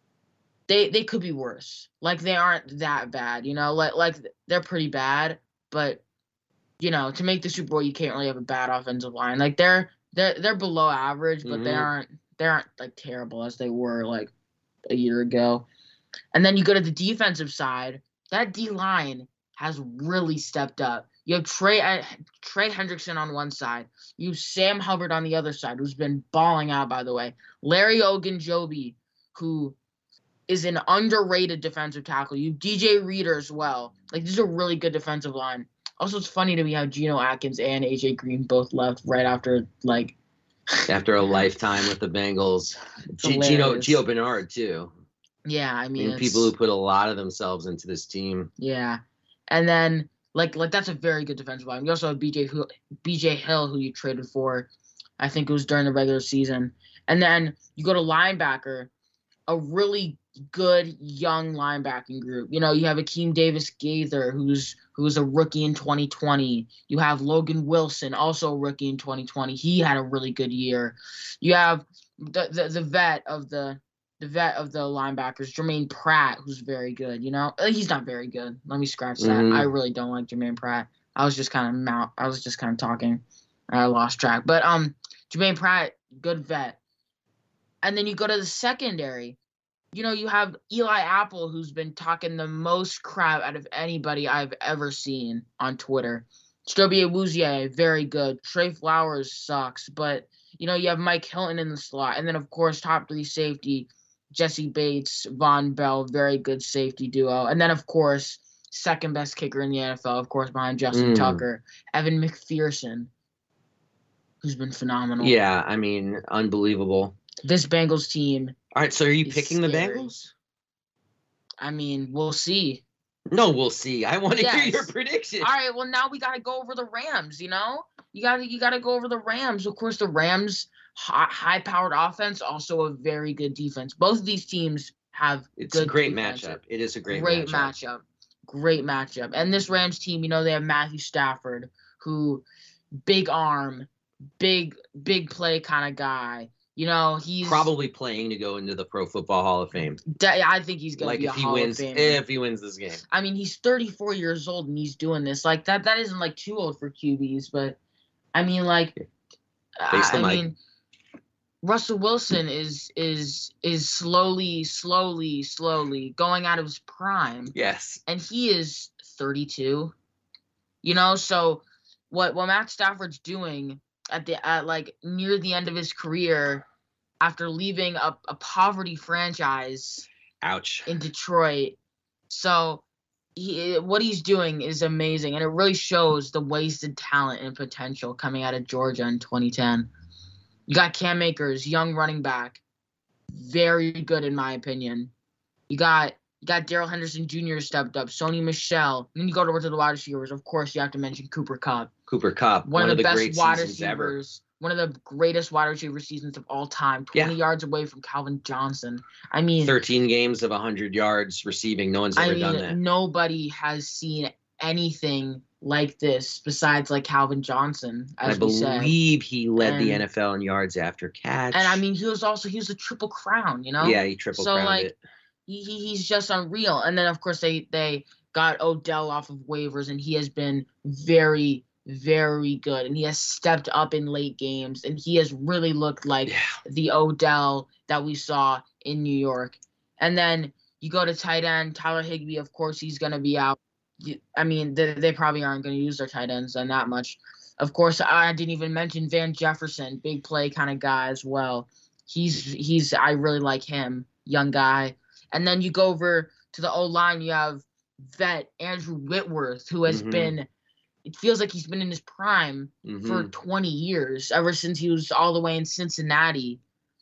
they they could be worse. Like they aren't that bad, you know. Like like they're pretty bad, but you know, to make the Super Bowl, you can't really have a bad offensive line. Like they're they're they're below average, but they Mhm. aren't they aren't like terrible as they were like a year ago. And then you go to the defensive side. That D line has really stepped up. You have Trey uh, Trey Hendrickson on one side. You have Sam Hubbard on the other side, who's been balling out, by the way. Larry Ogunjobi, who is an underrated defensive tackle. You have D J Reader as well. Like, this is a really good defensive line. Also, it's funny to me how Geno Atkins and A J Green both left right after, like, After a lifetime with the Bengals. It's G- Gino, hilarious. Gio Bernard, too. yeah, I I mean, mean, people who it's- put a lot of themselves into this team. Yeah. And then like like that's a very good defensive line. You also have B J Hill, B J Hill, who you traded for. I think it was during the regular season. And then you go to linebacker, a really good young linebacking group. You know, you have Akeem Davis Gaither, who's who's a rookie in twenty twenty. You have Logan Wilson, also a rookie in twenty twenty. He had a really good year. You have the the, the vet of the the vet of the linebackers, Jermaine Pratt, who's very good. You know, Uh, he's not very good. Let me scratch that. Mhm. I really don't like Jermaine Pratt. I was just kind of mount. I was just kind of talking. I lost track. But um, Jermaine Pratt, good vet. And then you go to the secondary. You know, you have Eli Apple, who's been talking the most crap out of anybody I've ever seen on Twitter. Stobie Awuzie, very good. Trey Flowers sucks, but you know, you have Mike Hilton in the slot, and then of course top three safety, Jesse Bates, Von Bell, very good safety duo, and then of course second best kicker in the N F L, of course, behind Justin Mm. Tucker. Evan McPherson, who's been phenomenal. Yeah, I mean, unbelievable. This Bengals team, All right, so are you He's picking the scary. Bengals? I mean, we'll see. No, we'll see. I want to hear Yes. your prediction. All right, well, now we got to go over the Rams, you know? You got to you got to go over the Rams. Of course, the Rams, high, high-powered offense, also a very good defense. Both of these teams have It's good a great defense. matchup. It is a great, Great matchup. matchup. Great matchup. And this Rams team, you know, they have Matthew Stafford, who big arm, big big play kind of guy. You know, he's Probably playing to go into the Pro Football Hall of Fame. I think he's gonna Like be a if he Hall wins, of Famer. if he wins this game. I mean, he's thirty-four years old and he's doing this. Like that that isn't like too old for Q Bs, but I mean, like, Face the I, I mic. mean, Russell Wilson is is is slowly, slowly, slowly going out of his prime, Yes. and he is thirty-two. You know, so what what Matt Stafford's doing at the at like near the end of his career, after leaving a, a poverty franchise Ouch. in Detroit. So he, what he's doing is amazing, and it really shows the wasted talent and potential coming out of Georgia in twenty ten. You got Cam Akers, young running back, very good in my opinion. You got you got Darrell Henderson Junior stepped up, Sony Michel. And then you go over to the wide receivers. Of course, you have to mention Cooper Kupp, Cooper Kupp, one, one, of the, best great wide seasons ever. receivers. One of the greatest wide receiver seasons of all time, twenty Yeah. yards away from Calvin Johnson. I mean, thirteen games of one hundred yards receiving. No one's ever I mean, done that. nobody has seen anything like this besides like Calvin Johnson, I as we said. believe he led the And- N F L in yards after catch. And I mean, he was also he was a triple crown, you know. yeah, he triple so, crowned like, it. He, he he's just unreal. And then of course they they got Odell off of waivers, and he has been very very good, and he has stepped up in late games, and he has really looked like Yeah. the Odell that we saw in New York. And then you go to tight end, Tyler Higbee, of course he's going to be out. You- I mean, they, they probably aren't going to use their tight ends and that much. Of course, I didn't even mention Van Jefferson, big play kind of guy as well. He's he's I really like him, young guy. And then you go over to the O-line, you have vet Andrew Whitworth, who has Mhm. been it feels like he's been in his prime for Mhm. twenty years, ever since he was all the way in Cincinnati.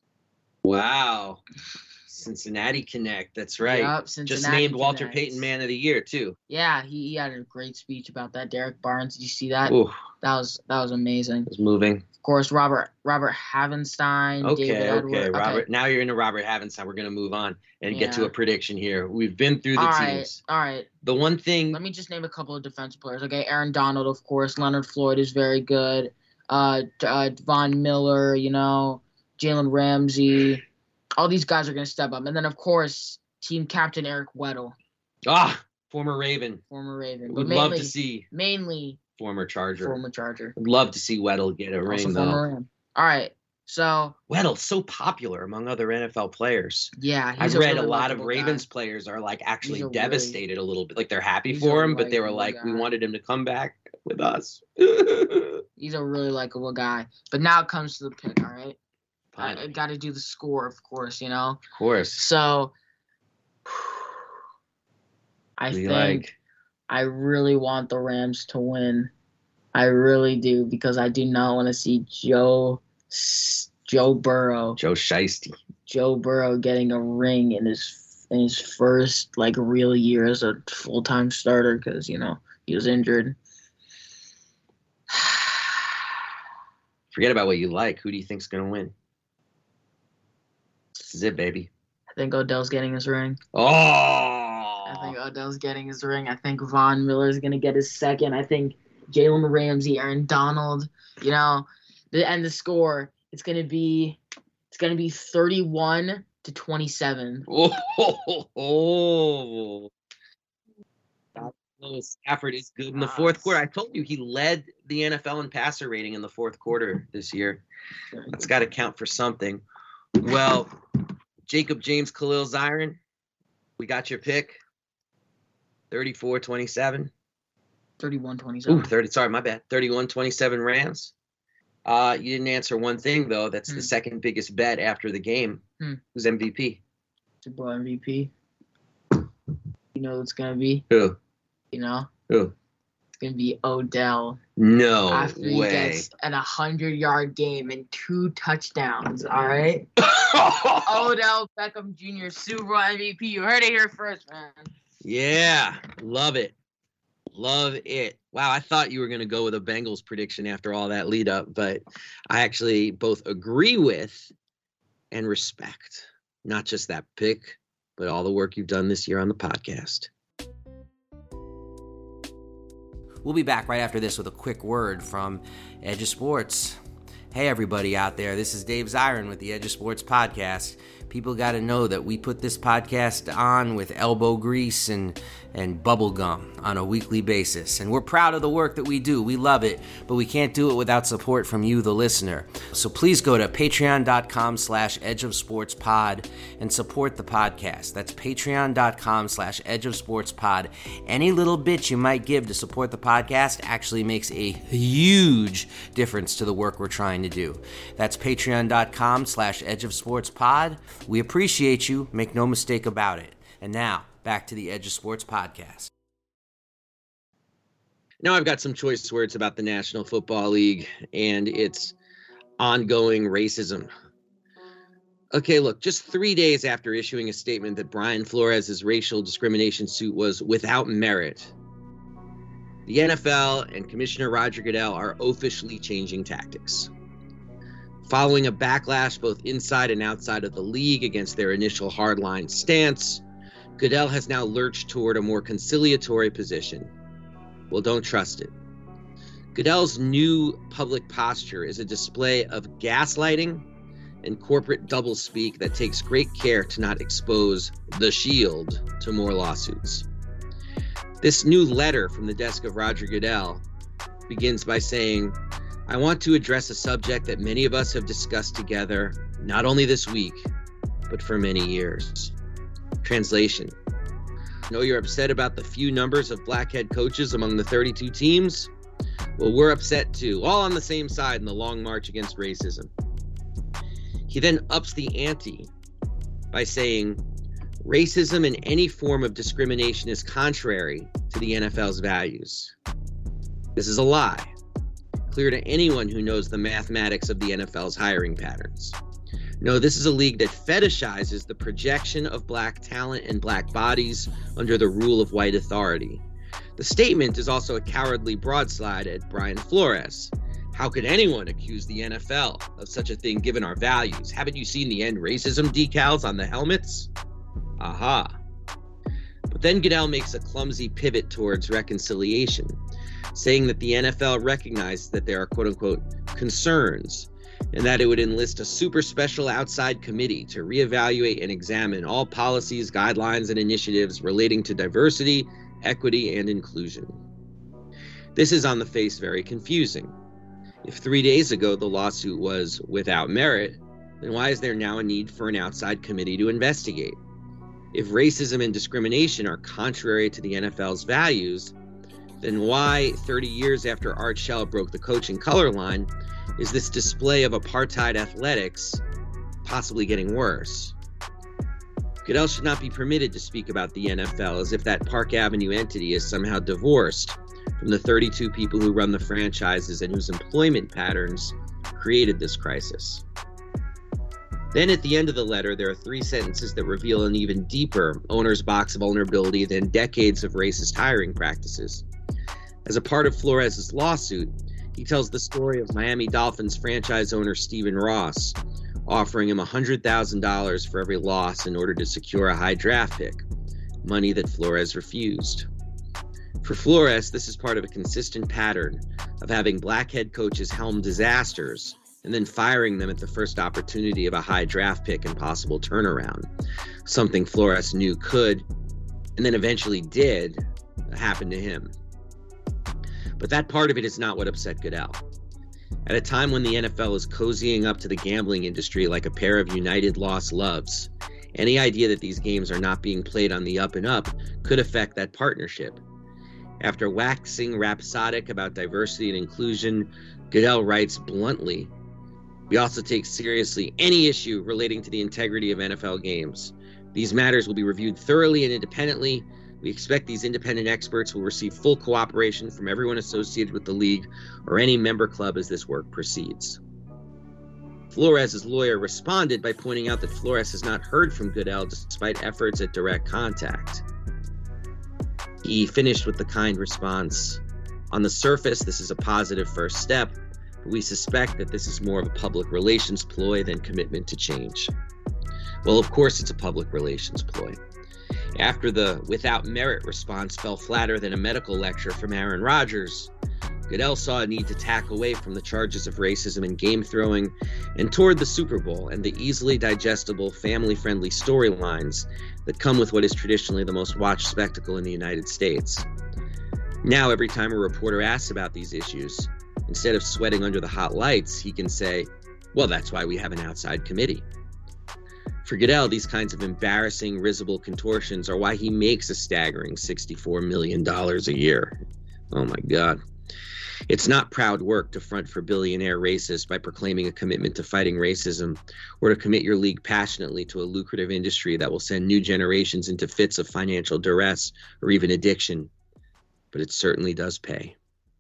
Wow. Cincinnati Connect. That's right. Yup, Just Cincinnati named Walter Connects. Payton Man of the Year too. Yeah, he, he had a great speech about that. Derek Barnes, did you see that? Ooh, That was that was amazing. it was moving. Of course, Robert Robert Havenstein, David Okay, Edwards. okay, Robert. Now you're into Robert Havenstein. We're gonna move on and get to Yeah. a prediction here. We've been through the All right, teams. all right. The one thing. Let me just name a couple of defensive players. Okay, Aaron Donald, of course. Leonard Floyd is very good. Uh, uh Von Miller, you know, Jalen Ramsey. All these guys are going to step up. And then, of course, team captain Eric Weddle, Ah, former Raven. former Raven. But Would mainly, love to see mainly former Charger. former Charger. Would love to see Weddle get a Also ring though. former Ram. All right. So, Weddle's so popular among other N F L players. yeah. I've He's a read really a lot of likable guy. Ravens players are like actually a really- devastated a little bit. Like they're happy He's for a him, but they were likable like, we guy. wanted him to come back with us. He's a really likable guy. But now it comes to the pick, all right? I, I Fine, got to do the score, of course, you know? of course. So, I We think like I really want the Rams to win. I really do, because I do not want to see Joe Joe Burrow Joe Shiesty. Joe Burrow getting a ring in his in his first like real year as a full time starter, because you know he was injured. Forget about what you like. Who do you think's gonna win? This is it, baby. I think Odell's getting his ring. Oh, I think Odell's getting his ring. I think Von Miller's gonna get his second. I think Jalen Ramsey, Aaron Donald, you know, the and the score, it's gonna be it's gonna be thirty-one to twenty-seven. oh, oh, oh. Oh, Stafford is good in the fourth quarter. I told you he led the N F L in passer rating in the fourth quarter this year. That's got to count for something. Well, Jacob James, Khalil Zirin, we got your pick. thirty-four twenty-seven. thirty-one Ooh, twenty-seven. thirty. Sorry, my bad. thirty-one twenty-seven Rams. Uh, you didn't answer one thing, though. That's Hmm. the second biggest bet after the game. Hmm. Who's M V P? Super Bowl M V P. You know who it's gonna be? Who? you know? Who? It's going to be Odell. No after he way. gets an one hundred-yard game and two touchdowns, all right? Odell Beckham Junior Super Bowl M V P. You heard it here first, man. Yeah, love it. Love it. Wow, I thought you were going to go with a Bengals prediction after all that lead up, but I actually both agree with and respect not just that pick, but all the work you've done this year on the podcast. We'll be back right after this with a quick word from Edge of Sports. Hey, everybody out there. This is Dave Zirin with the Edge of Sports podcast. People got to know that we put this podcast on with elbow grease and, and bubble gum on a weekly basis. And we're proud of the work that we do. We love it, but we can't do it without support from you, the listener. So please go to patreon.com slash edge of sports pod and support the podcast. That's patreon.com slash edge of sports pod. Any little bit you might give to support the podcast actually makes a huge difference to the work we're trying to do. That's patreon.com slash edge of sports pod. We appreciate you. Make no mistake about it. And now, back to the Edge of Sports podcast. Now I've got some choice words about the National Football League and its ongoing racism. Okay, look, just three days after issuing a statement that Brian Flores' racial discrimination suit was without merit, the N F L and Commissioner Roger Goodell are officially changing tactics. Following a backlash both inside and outside of the league against their initial hardline stance, Goodell has now lurched toward a more conciliatory position. Well, don't trust it. Goodell's new public posture is a display of gaslighting and corporate doublespeak that takes great care to not expose the Shield to more lawsuits. This new letter from the desk of Roger Goodell begins by saying, I want to address a subject that many of us have discussed together, not only this week, but for many years. Translation. I know you're upset about the few numbers of black head coaches among the thirty-two teams. Well, we're upset too, all on the same side in the long march against racism. He then ups the ante by saying, racism and any form of discrimination is contrary to the N F L's values. This is a lie. Clear to anyone who knows the mathematics of the N F L's hiring patterns. No, this is a league that fetishizes the projection of black talent and black bodies under the rule of white authority. The statement is also a cowardly broadside at Brian Flores. How could anyone accuse the N F L of such a thing given our values? Haven't you seen the end racism decals on the helmets? Aha. But then Goodell makes a clumsy pivot towards reconciliation, saying that the N F L recognizes that there are quote-unquote concerns and that it would enlist a super special outside committee to reevaluate and examine all policies, guidelines, and initiatives relating to diversity, equity, and inclusion. This is on the face very confusing. If three days ago the lawsuit was without merit, then why is there now a need for an outside committee to investigate? If racism and discrimination are contrary to the N F L's values, then why, thirty years after Art Shell broke the coaching color line, is this display of apartheid athletics possibly getting worse? Goodell should not be permitted to speak about the N F L as if that Park Avenue entity is somehow divorced from the thirty-two people who run the franchises and whose employment patterns created this crisis. Then at the end of the letter, there are three sentences that reveal an even deeper owner's box vulnerability than decades of racist hiring practices. As a part of Flores' lawsuit, he tells the story of Miami Dolphins franchise owner Stephen Ross, offering him one hundred thousand dollars for every loss in order to secure a high draft pick, money that Flores refused. For Flores, this is part of a consistent pattern of having black head coaches helm disasters and then firing them at the first opportunity of a high draft pick and possible turnaround, something Flores knew could, and then eventually did, happen to him. But that part of it is not what upset Goodell. At a time when the N F L is cozying up to the gambling industry like a pair of united lost loves, any idea that these games are not being played on the up and up could affect that partnership. After waxing rhapsodic about diversity and inclusion, Goodell writes bluntly, "We also take seriously any issue relating to the integrity of N F L games. These matters will be reviewed thoroughly and independently. We expect these independent experts will receive full cooperation from everyone associated with the league or any member club as this work proceeds. Flores' lawyer responded by pointing out that Flores has not heard from Goodell despite efforts at direct contact. He finished with the kind response, "On the surface, this is a positive first step, but we suspect that this is more of a public relations ploy than commitment to change." Well, of course it's a public relations ploy. After the without merit response fell flatter than a medical lecture from Aaron Rodgers, Goodell saw a need to tack away from the charges of racism and game throwing and toward the Super Bowl and the easily digestible, family-friendly storylines that come with what is traditionally the most watched spectacle in the United States. Now, every time a reporter asks about these issues, instead of sweating under the hot lights, he can say, "Well, that's why we have an outside committee." For Goodell, these kinds of embarrassing, risible contortions are why he makes a staggering sixty-four million dollars a year. Oh my God. It's not proud work to front for billionaire racists by proclaiming a commitment to fighting racism or to commit your league passionately to a lucrative industry that will send new generations into fits of financial duress or even addiction. But it certainly does pay.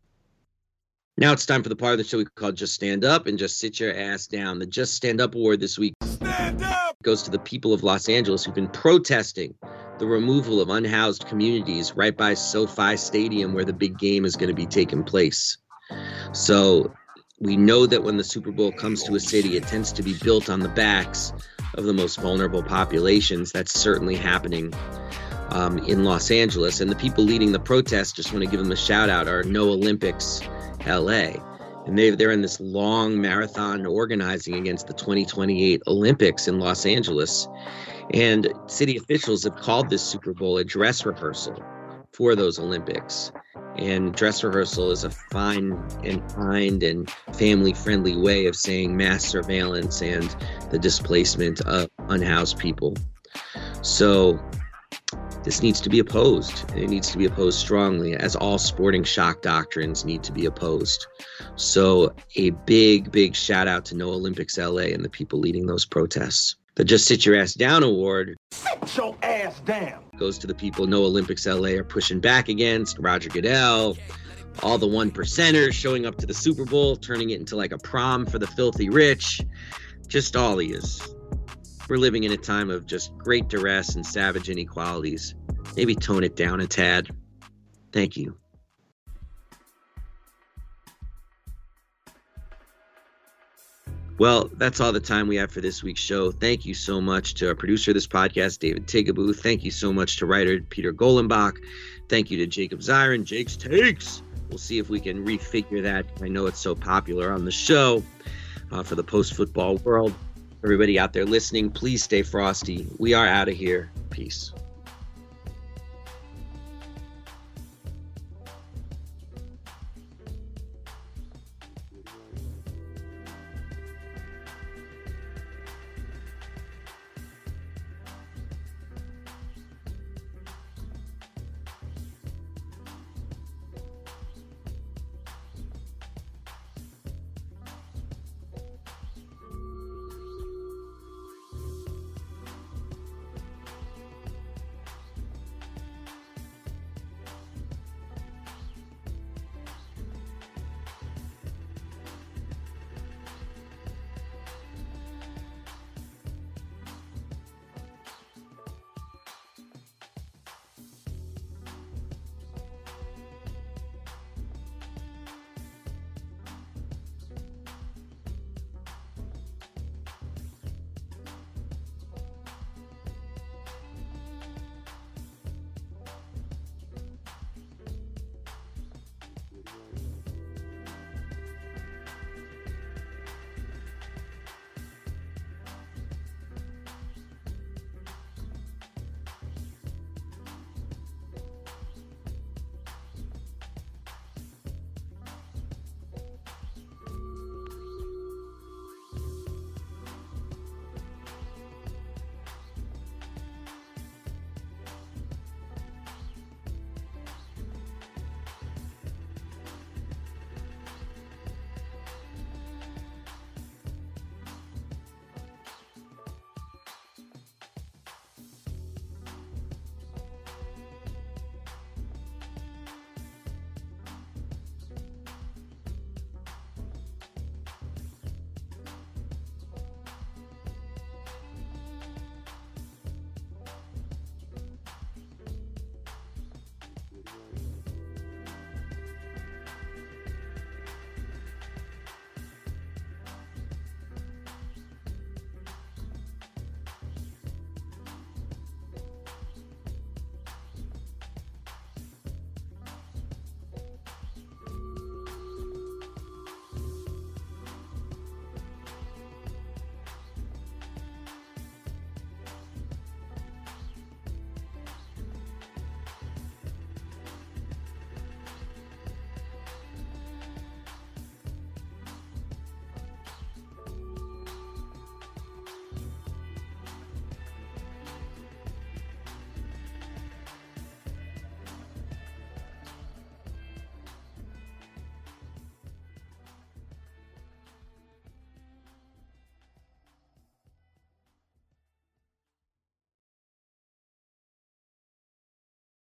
Now it's time for the part of the show we call Just Stand Up and Just Sit Your Ass Down. The Just Stand Up Award this week Stand up! goes to the people of Los Angeles who've been protesting the removal of unhoused communities right by SoFi Stadium where the big game is going to be taking place. So we know that when the Super Bowl comes to a city, it tends to be built on the backs of the most vulnerable populations. That's certainly happening um, in Los Angeles. And the people leading the protest, just want to give them a shout out, are No Olympics L A. And they, they're in this long marathon organizing against the twenty twenty-eight Olympics in Los Angeles. And city officials have called this Super Bowl a dress rehearsal for those Olympics. And dress rehearsal is a fine and kind and family-friendly way of saying mass surveillance and the displacement of unhoused people. So this needs to be opposed, and it needs to be opposed strongly, as all sporting shock doctrines need to be opposed. So a big, big shout out to No Olympics L A and the people leading those protests. The Just Sit Your Ass Down award Sit your ass down. goes to the people No Olympics L A are pushing back against, Roger Goodell, all the one percenters showing up to the Super Bowl, turning it into like a prom for the filthy rich, just all he is. We're living in a time of just great duress and savage inequalities. Maybe tone it down a tad. Thank you. Well, that's all the time we have for this week's show. Thank you so much to our producer of this podcast, David Tigaboo. Thank you so much to writer Peter Golenbach. Thank you to Jacob Zyron, Jake's Takes. We'll see if we can refigure that. I know it's so popular on the show uh, for the post-football world. Everybody out there listening, please stay frosty. We are out of here. Peace.